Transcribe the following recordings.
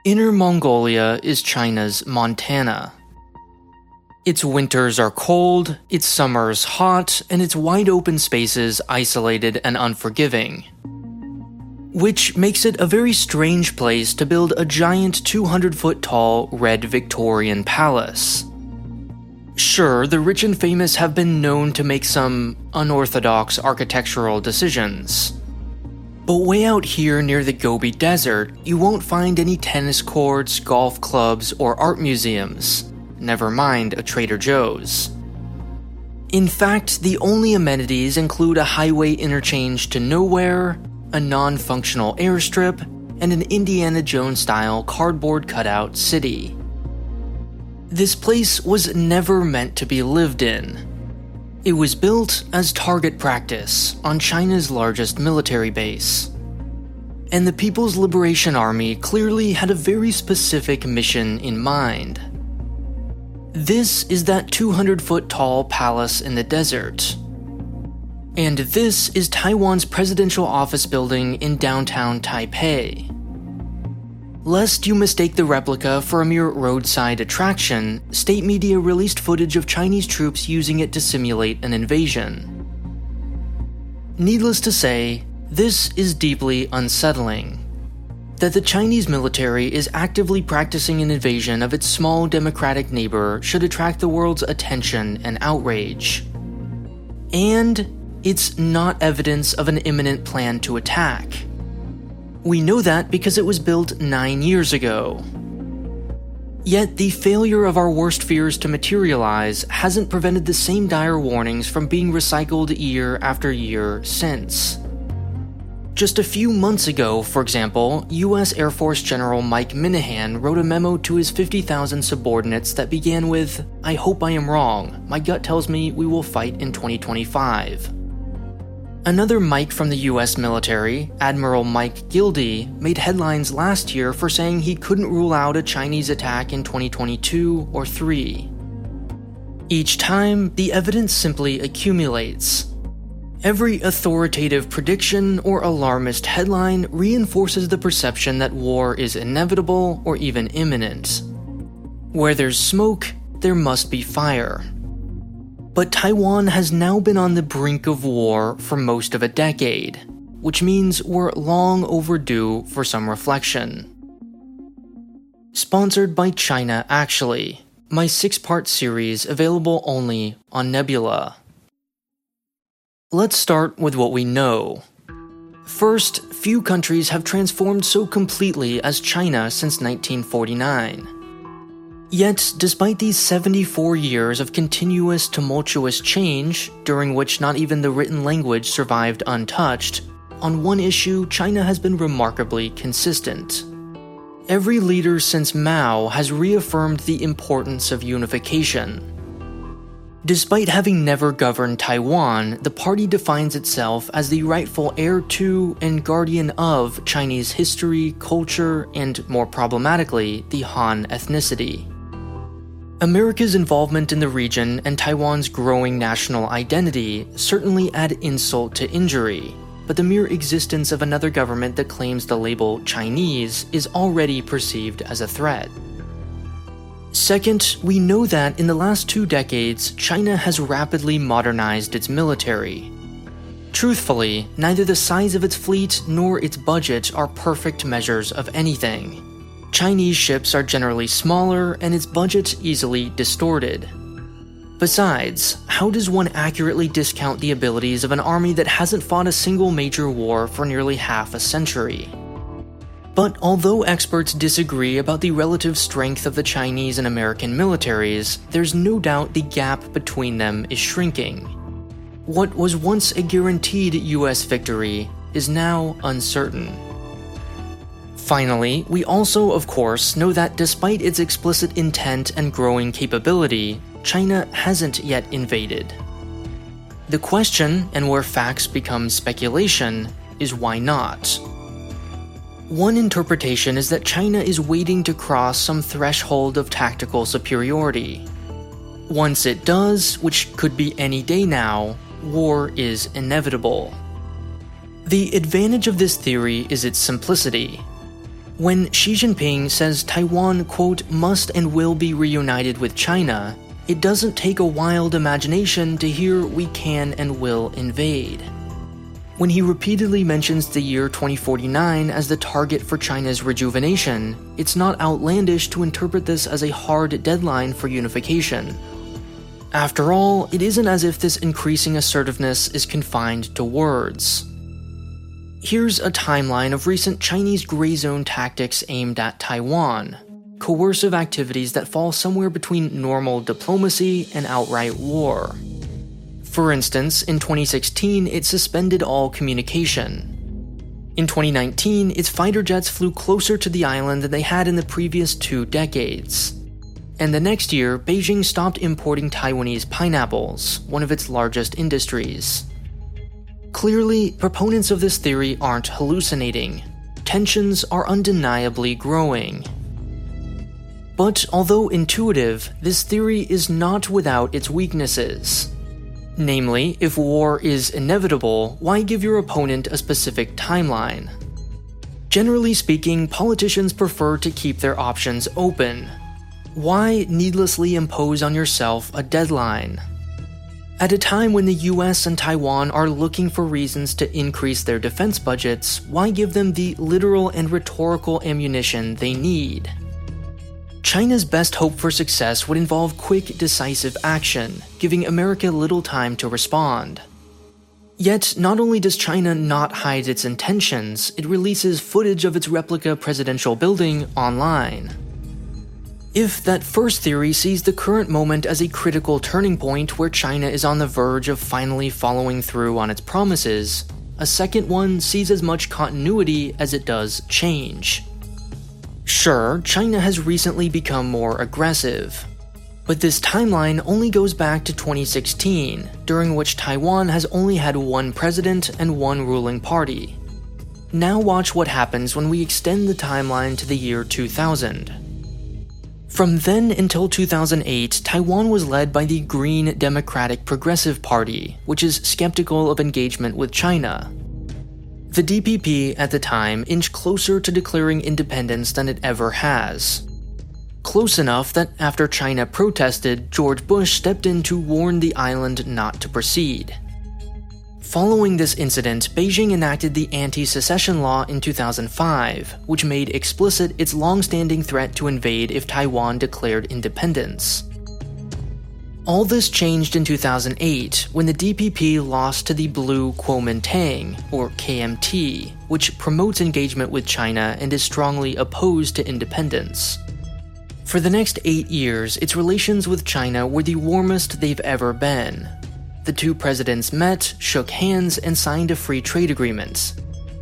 Inner Mongolia is China's Montana. Its winters are cold, its summers hot, and its wide open spaces isolated and unforgiving. Which makes it a very strange place to build a giant 200-foot tall red Victorian palace. Sure, the rich and famous have been known to make some unorthodox architectural decisions. But way out here near the Gobi Desert, you won't find any tennis courts, golf clubs, or art museums. Never mind a Trader Joe's. In fact, the only amenities include a highway interchange to nowhere, a non-functional airstrip, and an Indiana Jones-style cardboard cutout city. This place was never meant to be lived in. It was built as target practice on China's largest military base. And the People's Liberation Army clearly had a very specific mission in mind. This is that 200-foot tall palace in the desert. And this is Taiwan's presidential office building in downtown Taipei. Lest you mistake the replica for a mere roadside attraction, state media released footage of Chinese troops using it to simulate an invasion. Needless to say, this is deeply unsettling. That the Chinese military is actively practicing an invasion of its small democratic neighbor should attract the world's attention and outrage. And it's not evidence of an imminent plan to attack. We know that because it was built 9 years ago. Yet the failure of our worst fears to materialize hasn't prevented the same dire warnings from being recycled year after year since. Just a few months ago, for example, US Air Force General Mike Minihan wrote a memo to his 50,000 subordinates that began with, "I hope I am wrong. My gut tells me we will fight in 2025. Another Mike from the US military, Admiral Mike Gildy, made headlines last year for saying he couldn't rule out a Chinese attack in 2022 or 3. Each time, the evidence simply accumulates. Every authoritative prediction or alarmist headline reinforces the perception that war is inevitable or even imminent. Where there's smoke, there must be fire. But Taiwan has now been on the brink of war for most of a decade, which means we're long overdue for some reflection. Sponsored by China Actually, my 6-part series available only on Nebula. Let's start with what we know. First, few countries have transformed so completely as China since 1949. Yet, despite these 74 years of continuous tumultuous change, during which not even the written language survived untouched, on one issue China has been remarkably consistent. Every leader since Mao has reaffirmed the importance of unification. Despite having never governed Taiwan, the party defines itself as the rightful heir to and guardian of Chinese history, culture, and, more problematically, the Han ethnicity. America's involvement in the region and Taiwan's growing national identity certainly add insult to injury, but the mere existence of another government that claims the label Chinese is already perceived as a threat. Second, we know that in the last 2 decades, China has rapidly modernized its military. Truthfully, neither the size of its fleet nor its budget are perfect measures of anything. Chinese ships are generally smaller and its budget easily distorted. Besides, how does one accurately discount the abilities of an army that hasn't fought a single major war for nearly half a century? But although experts disagree about the relative strength of the Chinese and American militaries, there's no doubt the gap between them is shrinking. What was once a guaranteed US victory is now uncertain. Finally, we also, of course, know that despite its explicit intent and growing capability, China hasn't yet invaded. The question, and where facts become speculation, is why not? One interpretation is that China is waiting to cross some threshold of tactical superiority. Once it does, which could be any day now, war is inevitable. The advantage of this theory is its simplicity. When Xi Jinping says Taiwan, quote, must and will be reunited with China, it doesn't take a wild imagination to hear we can and will invade. When he repeatedly mentions the year 2049 as the target for China's rejuvenation, it's not outlandish to interpret this as a hard deadline for unification. After all, it isn't as if this increasing assertiveness is confined to words. Here's a timeline of recent Chinese gray zone tactics aimed at Taiwan, coercive activities that fall somewhere between normal diplomacy and outright war. For instance, in 2016, it suspended all communication. In 2019, its fighter jets flew closer to the island than they had in the previous 2 decades. And the next year, Beijing stopped importing Taiwanese pineapples, one of its largest industries. Clearly, proponents of this theory aren't hallucinating. Tensions are undeniably growing. But although intuitive, this theory is not without its weaknesses. Namely, if war is inevitable, why give your opponent a specific timeline? Generally speaking, politicians prefer to keep their options open. Why needlessly impose on yourself a deadline? At a time when the US and Taiwan are looking for reasons to increase their defense budgets, why give them the literal and rhetorical ammunition they need? China's best hope for success would involve quick, decisive action, giving America little time to respond. Yet, not only does China not hide its intentions, it releases footage of its replica presidential building online. If that first theory sees the current moment as a critical turning point where China is on the verge of finally following through on its promises, a second one sees as much continuity as it does change. Sure, China has recently become more aggressive, but this timeline only goes back to 2016, during which Taiwan has only had one president and one ruling party. Now watch what happens when we extend the timeline to the year 2000. From then until 2008, Taiwan was led by the Green Democratic Progressive Party, which is skeptical of engagement with China. The DPP at the time inched closer to declaring independence than it ever has. Close enough that after China protested, George Bush stepped in to warn the island not to proceed. Following this incident, Beijing enacted the Anti-Secession Law in 2005, which made explicit its long-standing threat to invade if Taiwan declared independence. All this changed in 2008 when the DPP lost to the Blue Kuomintang, or KMT, which promotes engagement with China and is strongly opposed to independence. For the next 8 years, its relations with China were the warmest they've ever been. The two presidents met, shook hands, and signed a free trade agreement.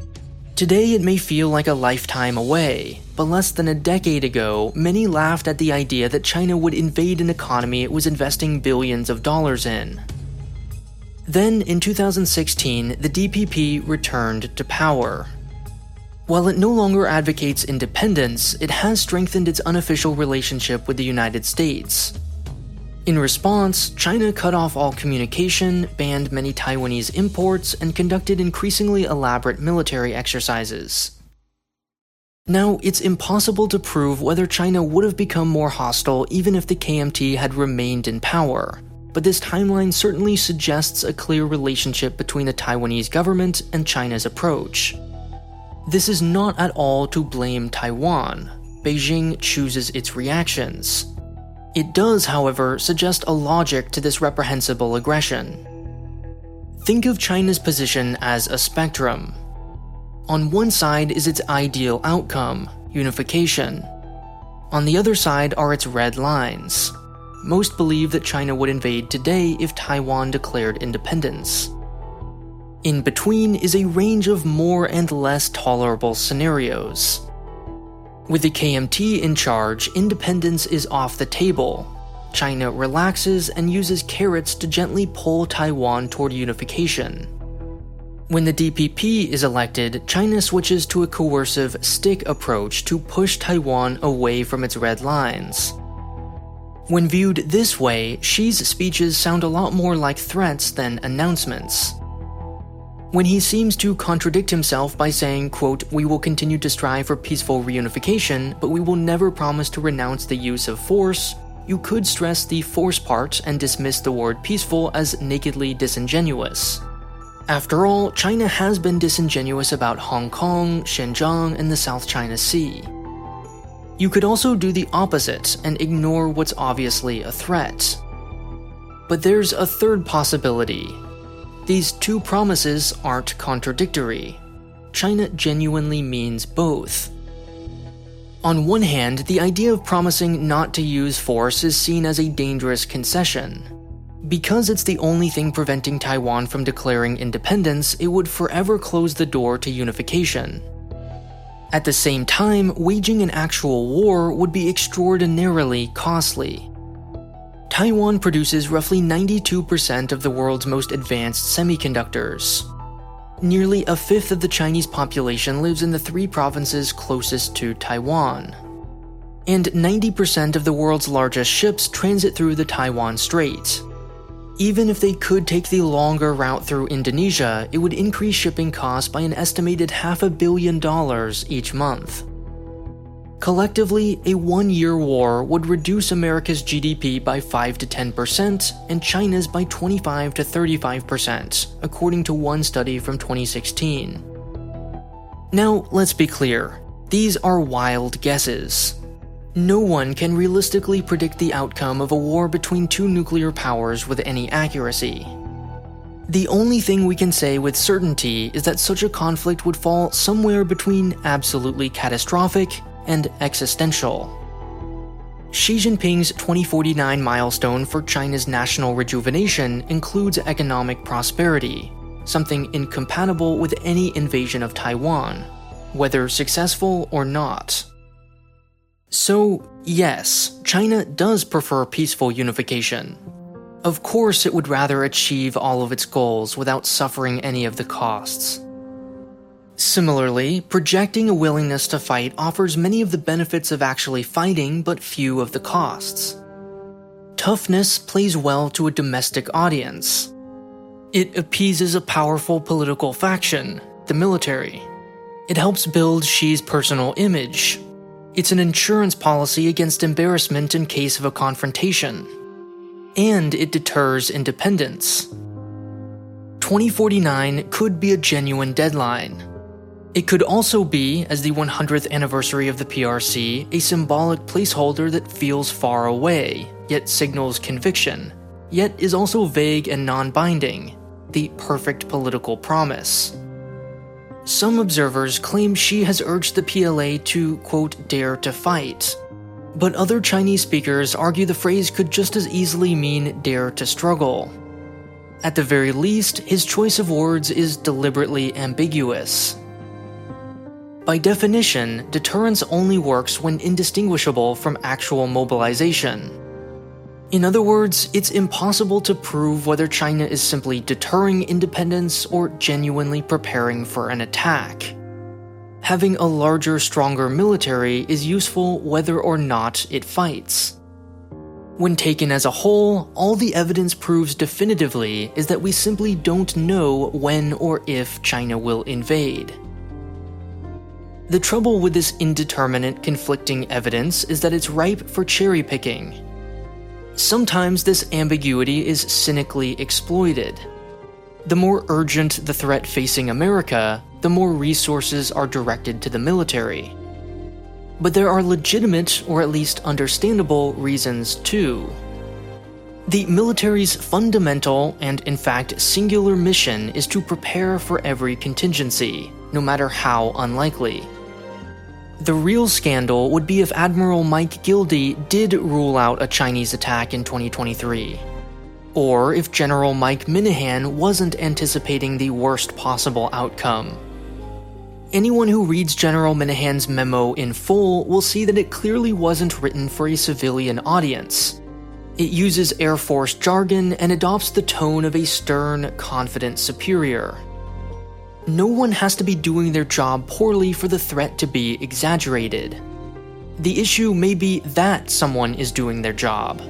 Today it may feel like a lifetime away, but less than a decade ago, many laughed at the idea that China would invade an economy it was investing billions of dollars in. Then, in 2016, the DPP returned to power. While it no longer advocates independence, it has strengthened its unofficial relationship with the United States. In response, China cut off all communication, banned many Taiwanese imports, and conducted increasingly elaborate military exercises. Now, it's impossible to prove whether China would have become more hostile even if the KMT had remained in power, but this timeline certainly suggests a clear relationship between the Taiwanese government and China's approach. This is not at all to blame Taiwan. Beijing chooses its reactions. It does, however, suggest a logic to this reprehensible aggression. Think of China's position as a spectrum. On one side is its ideal outcome, unification. On the other side are its red lines. Most believe that China would invade today if Taiwan declared independence. In between is a range of more and less tolerable scenarios. With the KMT in charge, independence is off the table. China relaxes and uses carrots to gently pull Taiwan toward unification. When the DPP is elected, China switches to a coercive stick approach to push Taiwan away from its red lines. When viewed this way, Xi's speeches sound a lot more like threats than announcements. When he seems to contradict himself by saying, quote, "We will continue to strive for peaceful reunification, but we will never promise to renounce the use of force," you could stress the force part and dismiss the word peaceful as nakedly disingenuous. After all, China has been disingenuous about Hong Kong, Xinjiang, and the South China Sea. You could also do the opposite and ignore what's obviously a threat. But there's a third possibility. These two promises aren't contradictory. China genuinely means both. On one hand, the idea of promising not to use force is seen as a dangerous concession. Because it's the only thing preventing Taiwan from declaring independence, it would forever close the door to unification. At the same time, waging an actual war would be extraordinarily costly. Taiwan produces roughly 92% of the world's most advanced semiconductors. Nearly a fifth of the Chinese population lives in the 3 provinces closest to Taiwan. And 90% of the world's largest ships transit through the Taiwan Strait. Even if they could take the longer route through Indonesia, it would increase shipping costs by an estimated $500 million each month. Collectively, a one-year war would reduce America's GDP by 5 to 10% and China's by 25 to 35%, according to one study from 2016. Now, let's be clear. These are wild guesses. No one can realistically predict the outcome of a war between 2 nuclear powers with any accuracy. The only thing we can say with certainty is that such a conflict would fall somewhere between absolutely catastrophic and existential. Xi Jinping's 2049 milestone for China's national rejuvenation includes economic prosperity, something incompatible with any invasion of Taiwan, whether successful or not. So, yes, China does prefer peaceful unification. Of course, it would rather achieve all of its goals without suffering any of the costs. Similarly, projecting a willingness to fight offers many of the benefits of actually fighting, but few of the costs. Toughness plays well to a domestic audience. It appeases a powerful political faction, the military. It helps build Xi's personal image. It's an insurance policy against embarrassment in case of a confrontation. And it deters independence. 2049 could be a genuine deadline. It could also be, as the 100th anniversary of the PRC, a symbolic placeholder that feels far away, yet signals conviction, yet is also vague and non-binding, the perfect political promise. Some observers claim Xi has urged the PLA to, quote, "dare to fight." But other Chinese speakers argue the phrase could just as easily mean dare to struggle. At the very least, his choice of words is deliberately ambiguous. By definition, deterrence only works when indistinguishable from actual mobilization. In other words, it's impossible to prove whether China is simply deterring independence or genuinely preparing for an attack. Having a larger, stronger military is useful whether or not it fights. When taken as a whole, all the evidence proves definitively is that we simply don't know when or if China will invade. The trouble with this indeterminate, conflicting evidence is that it's ripe for cherry-picking. Sometimes this ambiguity is cynically exploited. The more urgent the threat facing America, the more resources are directed to the military. But there are legitimate, or at least understandable, reasons too. The military's fundamental and, in fact, singular mission is to prepare for every contingency, no matter how unlikely. The real scandal would be if Admiral Mike Gilday did rule out a Chinese attack in 2023. Or if General Mike Minihan wasn't anticipating the worst possible outcome. Anyone who reads General Minihan's memo in full will see that it clearly wasn't written for a civilian audience. It uses Air Force jargon and adopts the tone of a stern, confident superior. No one has to be doing their job poorly for the threat to be exaggerated. The issue may be that someone is doing their job.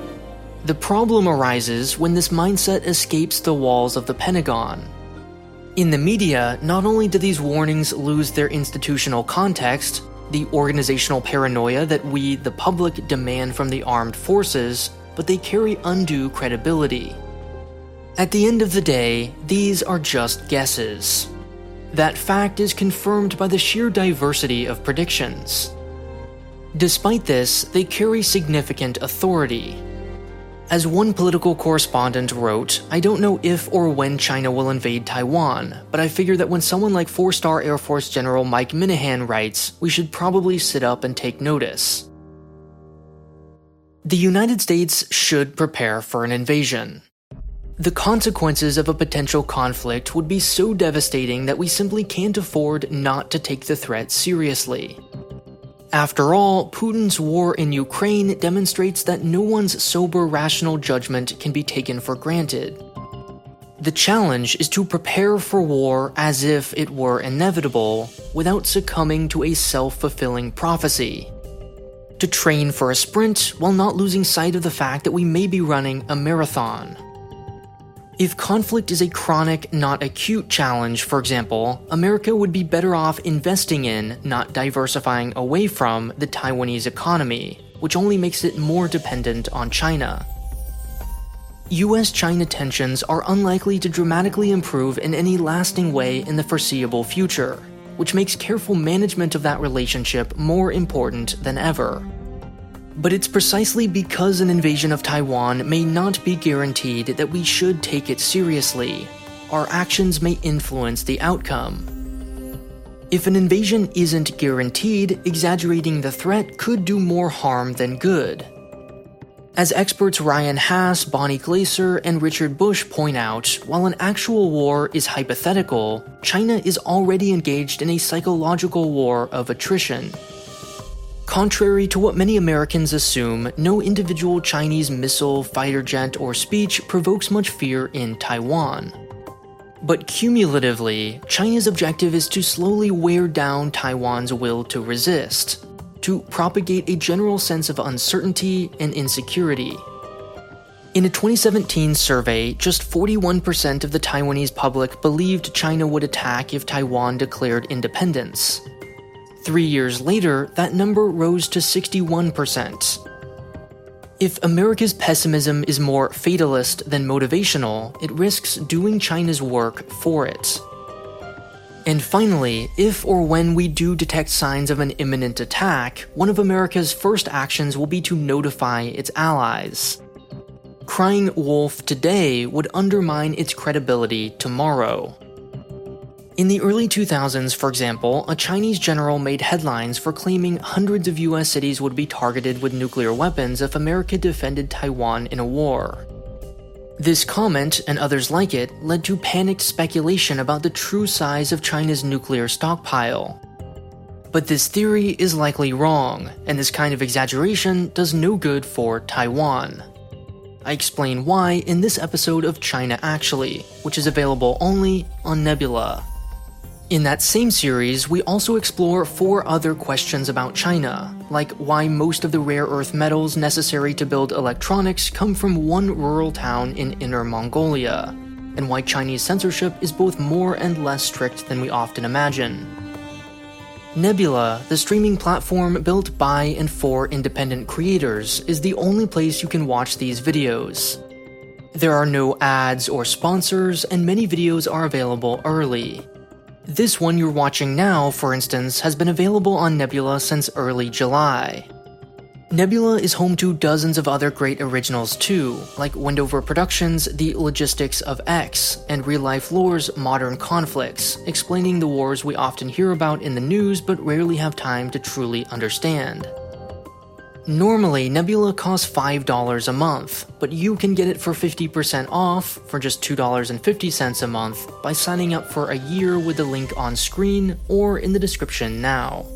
The problem arises when this mindset escapes the walls of the Pentagon. In the media, not only do these warnings lose their institutional context, the organizational paranoia that we, the public, demand from the armed forces, but they carry undue credibility. At the end of the day, these are just guesses. That fact is confirmed by the sheer diversity of predictions. Despite this, they carry significant authority. As one political correspondent wrote, "I don't know if or when China will invade Taiwan, but I figure that when someone like 4-star Air Force General Mike Minihan writes, we should probably sit up and take notice." The United States should prepare for an invasion. The consequences of a potential conflict would be so devastating that we simply can't afford not to take the threat seriously. After all, Putin's war in Ukraine demonstrates that no one's sober, rational judgment can be taken for granted. The challenge is to prepare for war as if it were inevitable, without succumbing to a self-fulfilling prophecy. To train for a sprint while not losing sight of the fact that we may be running a marathon. If conflict is a chronic, not acute challenge, for example, America would be better off investing in, not diversifying away from, the Taiwanese economy, which only makes it more dependent on China. US-China tensions are unlikely to dramatically improve in any lasting way in the foreseeable future, which makes careful management of that relationship more important than ever. But it's precisely because an invasion of Taiwan may not be guaranteed that we should take it seriously. Our actions may influence the outcome. If an invasion isn't guaranteed, exaggerating the threat could do more harm than good. As experts Ryan Haas, Bonnie Glaser, and Richard Bush point out, while an actual war is hypothetical, China is already engaged in a psychological war of attrition. Contrary to what many Americans assume, no individual Chinese missile, fighter jet, or speech provokes much fear in Taiwan. But cumulatively, China's objective is to slowly wear down Taiwan's will to resist, to propagate a general sense of uncertainty and insecurity. In a 2017 survey, just 41% of the Taiwanese public believed China would attack if Taiwan declared independence. 3 years later, that number rose to 61%. If America's pessimism is more fatalist than motivational, it risks doing China's work for it. And finally, if or when we do detect signs of an imminent attack, one of America's first actions will be to notify its allies. Crying wolf today would undermine its credibility tomorrow. In the early 2000s, for example, a Chinese general made headlines for claiming hundreds of US cities would be targeted with nuclear weapons if America defended Taiwan in a war. This comment, and others like it, led to panicked speculation about the true size of China's nuclear stockpile. But this theory is likely wrong, and this kind of exaggeration does no good for Taiwan. I explain why in this episode of China Actually, which is available only on Nebula. In that same series, we also explore 4 other questions about China, like why most of the rare earth metals necessary to build electronics come from one rural town in Inner Mongolia, and why Chinese censorship is both more and less strict than we often imagine. Nebula, the streaming platform built by and for independent creators, is the only place you can watch these videos. There are no ads or sponsors, and many videos are available early. This one you're watching now, for instance, has been available on Nebula since early July. Nebula is home to dozens of other great originals too, like Wendover Productions' The Logistics of X, and Real Life Lore's Modern Conflicts, explaining the wars we often hear about in the news but rarely have time to truly understand. Normally, Nebula costs $5 a month, but you can get it for 50% off for just $2.50 a month by signing up for a year with the link on screen or in the description now.